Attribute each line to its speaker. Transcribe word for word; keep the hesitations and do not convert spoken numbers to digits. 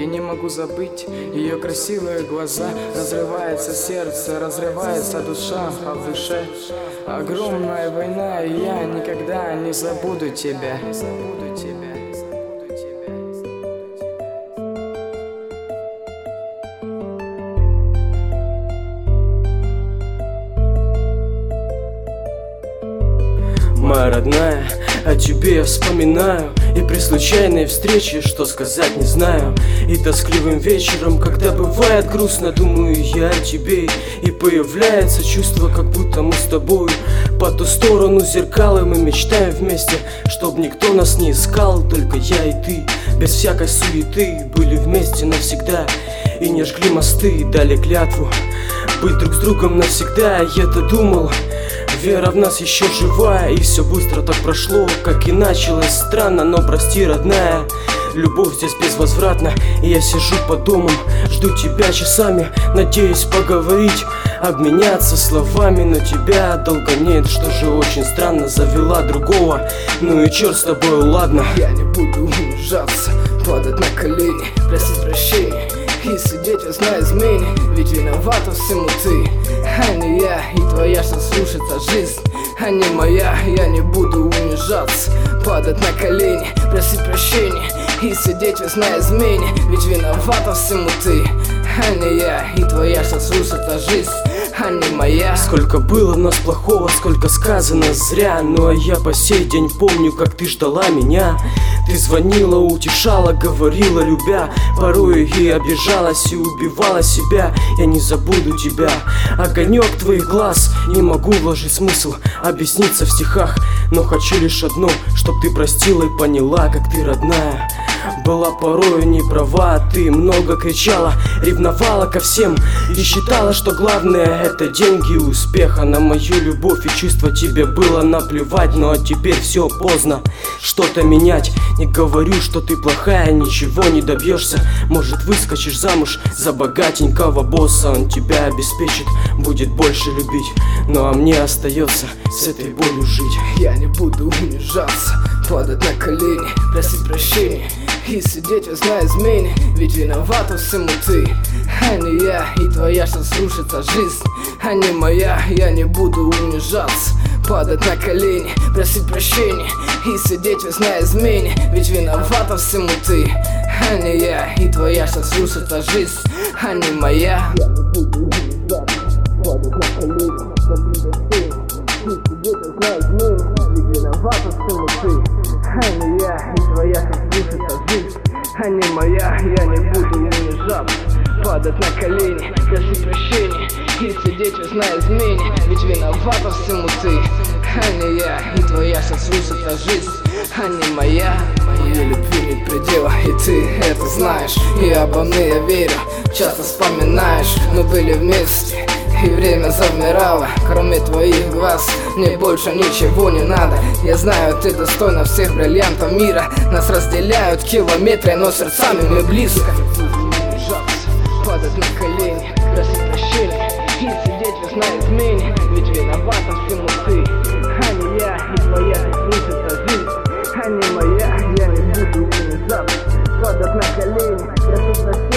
Speaker 1: Я не могу забыть ее красивые глаза. Разрывается сердце, разрывается душа, а в душе огромная война, и я никогда не забуду тебя.
Speaker 2: Моя родная, о тебе я вспоминаю, и при случайной встрече, что сказать не знаю. И тоскливым вечером, когда бывает грустно, думаю я о тебе, и появляется чувство, как будто мы с тобой по ту сторону зеркал, и мы мечтаем вместе, чтоб никто нас не искал, только я и ты, без всякой суеты, были вместе навсегда и не жгли мосты, дали клятву быть друг с другом навсегда. Я-то думал, вера в нас еще живая, и все быстро так прошло, как и началось странно. Но прости, родная, любовь здесь безвозвратна. И я сижу под домом, жду тебя часами, надеюсь поговорить, обменяться словами, но тебя долго нет, что же очень странно, завела другого. Ну и черт с тобой, ладно.
Speaker 1: Я не буду унижаться, падать на колени, просить прощения и сидеть весна измене, ведь виновата всему ты, а не я. И твоя, что слушается жизнь, а не моя. Я не буду унижаться, падать на колени, просить прощения и сидеть весна измене, ведь виновата всему ты, а не я. И твоя, что слушается жизнь, а не моя.
Speaker 2: Сколько было в нас плохого, сколько сказано зря, ну а я по сей день помню, как ты ждала меня. Ты звонила, утешала, говорила, любя, порой и обижалась, и убивала себя. Я не забуду тебя, огонек твоих глаз. Не могу вложить смысл, объясниться в стихах, но хочу лишь одно, чтоб ты простила и поняла, как ты родная была порою не права. Ты много кричала, ревновала ко всем и считала, что главное это деньги и успех. А на мою любовь и чувства тебе было наплевать, но теперь все поздно что-то менять. Не говорю, что ты плохая, ничего не добьешься. Может, выскочишь замуж за богатенького босса, он тебя обеспечит, будет больше любить. Ну а мне остается с этой болью жить.
Speaker 1: Я не буду унижаться, падать на колени, просить прощения и сидеть весна измене, ведь виновата всему ты, а не я. И твоя, что слушается жизнь, а не моя. Я не буду унижаться, падать на колени, просить прощения и сидеть весна измене, ведь виновата всему ты, а не я. И твоя, что слушается жизнь, а не моя. Я не буду унижаться, падать на колени, просить прощения и сидеть весна измене, ведь виновата всему ты, а не я. И твоя, что слушается жизнь, а не моя. Я не буду унижаться, падать на колени, просить прощения и сидеть весна измене, ведь виновата всему ты, а не я. И твоя, что слушается жизнь, а не моя. Моей любви нет предела, и ты это знаешь, и обо мне я верю, часто вспоминаешь. Мы были вместе, и время замирало. Кроме твоих глаз мне больше ничего не надо. Я знаю, ты достойна всех бриллиантов мира. Нас разделяют километры, но сердцами мы близко. Падать на колени, просить прощения и сидеть весна измене, ведь виновата всему ты, а не я. И твоя, слушается жизнь, а не моя. Я не буду унижаться, падать на колени, просить прощения